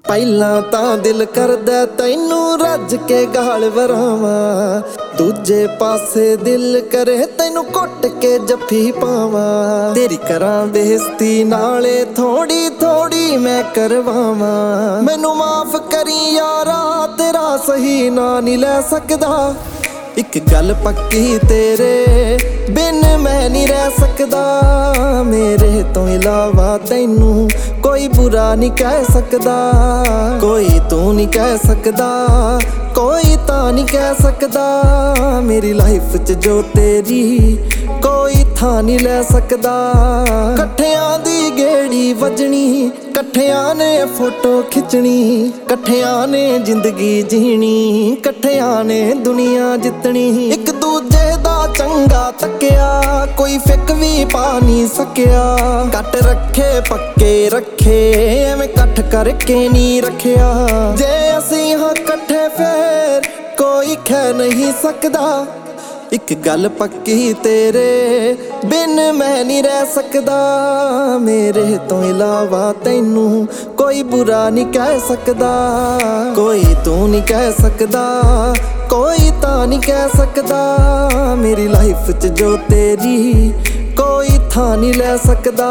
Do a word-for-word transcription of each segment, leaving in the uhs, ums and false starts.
ਪਹਿਲਾਂ ਤਾਂ ਦਿਲ ਕਰਦਾ ਤੈਨੂੰ ਰੱਜ ਕੇ ਗਾਲ ਵਰਾਵਾਂ, ਦੂਜੇ ਪਾਸੇ ਦਿਲ ਕਰੇ ਤੈਨੂੰ ਕੁੱਟ ਕੇ ਜੱਫੀ ਪਾਵਾਂ। ਤੇਰੀ ਕਰਾਂ ਬੇਇੱਜ਼ਤੀ ਨਾਲੇ ਥੋੜੀ ਥੋੜੀ ਮੈਂ ਕਰਵਾਵਾਂ। ਮੈਨੂੰ ਮਾਫ ਕਰੀ ਯਾਰਾ ਤੇਰਾ ਸਹੀ ਨਾਂ ਨਹੀਂ ਲੈ ਸਕਦਾ। ਇੱਕ ਗੱਲ ਪੱਕੀ ਤੇਰੇ ਬਿਨ ਮੈਂ ਨਹੀਂ ਰਹਿ ਸਕਦਾ। ਮੇਰੇ ਤੋਂ ਇਲਾਵਾ ਤੈਨੂੰ ਕੋਈ ਬੁਰਾ ਨਹੀਂ ਕਹਿ ਸਕਦਾ। ਕੋਈ ਤੂੰ ਨਹੀਂ ਕਹਿ ਸਕਦਾ, ਕੋਈ ਤਾਂ ਨਹੀਂ ਕਹਿ ਸਕਦਾ। ਮੇਰੀ ਲਾਈਫ 'ਚ ਜੋ ਤੇਰੀ ਕੋਈ ਥਾਂ ਨਹੀਂ ਲੈ ਸਕਦਾ। ਇਕੱਠਿਆਂ ਦੀ ਗੇੜੀ ਵੱਜਣੀ, ਇਕੱਠਿਆਂ ਨੇ ਫੋਟੋ ਖਿੱਚਣੀ, ਇਕੱਠਿਆਂ ਨੇ ਜ਼ਿੰਦਗੀ ਜੀਣੀ, ਇਕੱਠਿਆਂ ਨੇ ਦੁਨੀਆ ਜਿੱਤਣੀ। ਇੱਕ ਦੂਜੇ ਦਾ ਚੰਗਾ ਤੱਕਿਆ ਕੋਈ ਫਿੱਕ ਵੀ ਪਾ ਨਹੀਂ ਸਕਿਆ। ਕੱਟ ਰੱਖੇ ਪੱਕੇ ਰੱਖੇ ਐਵੇਂ ਇਕੱਠ ਕਰਕੇ ਨਹੀਂ ਰੱਖਿਆ। ਜੇ ਅਸੀਂ ਹਾਂ ਇਕੱਠੇ ਫੇਰ ਕੋਈ ਕਹਿ ਨਹੀਂ ਸਕਦਾ। ਇੱਕ ਗੱਲ ਪੱਕੀ ਤੇਰੇ ਬਿਨ ਮੈਂ ਨਹੀਂ ਰਹਿ ਸਕਦਾ। ਮੇਰੇ ਤੋਂ ਇਲਾਵਾ ਤੈਨੂੰ ਕੋਈ ਬੁਰਾ ਨਹੀਂ ਕਹਿ ਸਕਦਾ। ਕੋਈ ਤੂੰ ਨਹੀਂ ਕਹਿ ਸਕਦਾ, ਕੋਈ ਤਾਂ ਨਹੀਂ ਕਹਿ ਸਕਦਾ। ਮੇਰੀ ਲਾਈਫ 'ਚ ਜੋ ਤੇਰੀ ਕੋਈ ਥਾਂ ਨਹੀਂ ਲੈ ਸਕਦਾ।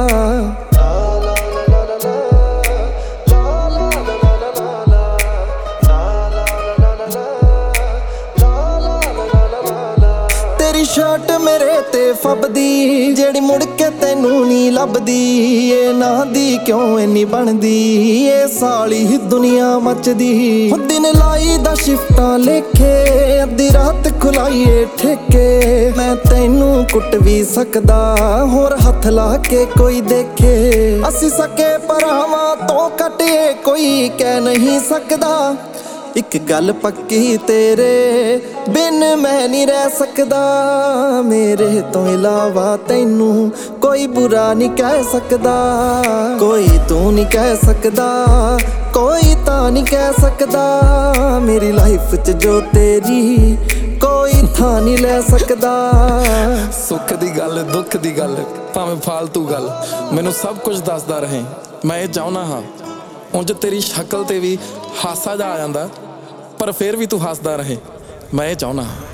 ਤੇਰੀ ਸ਼ਰਟ ਮੇਰੇ ਤੇ ਫੱਬਦੀ, ਜਿਹੜੀ ਮੁੜ ਕੇ ਤੈਨੂੰ ਨਹੀਂ ਲੱਭਦੀ। ਇਹ ਨਾਂ ਦੀ ਕਿਉਂ ਇੰਨੀ ਬਣਦੀ, ਇਹ ਸਾਲੀ ਦੁਨੀਆ ਮੱਚਦੀ। ਦਿਨ ਲਾਈ ਦਾ ਸ਼ਿਫਟਾਂ ਲੇਖੇ, ਅੱਧੀ ਰਾਤ ਖੁਲਾਈਏ ਠੇਕੇ। ਮੈਂ ਤੈਨੂੰ ਕੁੱਟ ਵੀ ਸਕਦਾ, ਹੋਰ ਹੱਥ ਲਾ ਕੇ ਕੋਈ ਦੇਖੇ। ਅਸੀਂ ਸਕੇ ਭਰਾਵਾਂ ਤੋਂ ਘਟੇ ਕੋਈ ਕਹਿ ਨਹੀਂ ਸਕਦਾ। ਇੱਕ ਗੱਲ ਪੱਕੀ ਤੇਰੇ ਬਿਨ ਮੈਂ ਨਹੀਂ ਰਹਿ ਸਕਦਾ। ਮੇਰੇ ਤੋਂ ਇਲਾਵਾ ਤੈਨੂੰ ਕੋਈ ਬੁਰਾ ਨਹੀਂ ਕਹਿ ਸਕਦਾ। ਕੋਈ ਤੂੰ ਨਹੀਂ ਕਹਿ ਸਕਦਾ, ਕੋਈ ਤਾਂ ਨਹੀਂ ਕਹਿ ਸਕਦਾ। ਮੇਰੀ ਲਾਈਫ 'ਚ ਜੋ ਤੇਰੀ ਕੋਈ ਥਾਂ ਨਹੀਂ ਲੈ ਸਕਦਾ। ਸੁੱਖ ਦੀ ਗੱਲ ਦੁੱਖ ਦੀ ਗੱਲ ਭਾਵੇਂ ਫਾਲਤੂ ਗੱਲ, ਮੈਨੂੰ ਸਭ ਕੁਝ ਦੱਸਦਾ ਰਹੇ। ਮੈਂ ਇਹ ਚਾਹੁੰਦਾ ਹਾਂ ਉਂਝ ਤੇਰੀ ਸ਼ਕਲ ਤੇ ਵੀ ਹਾਸਾ ਜਿਹਾ ਆ ਜਾਂਦਾ, ਪਰ ਫਿਰ ਵੀ ਤੂੰ ਹੱਸਦਾ ਰਹੇ। ਮੈਂ ਇਹ ਚਾਹੁੰਦਾ ਹਾਂ।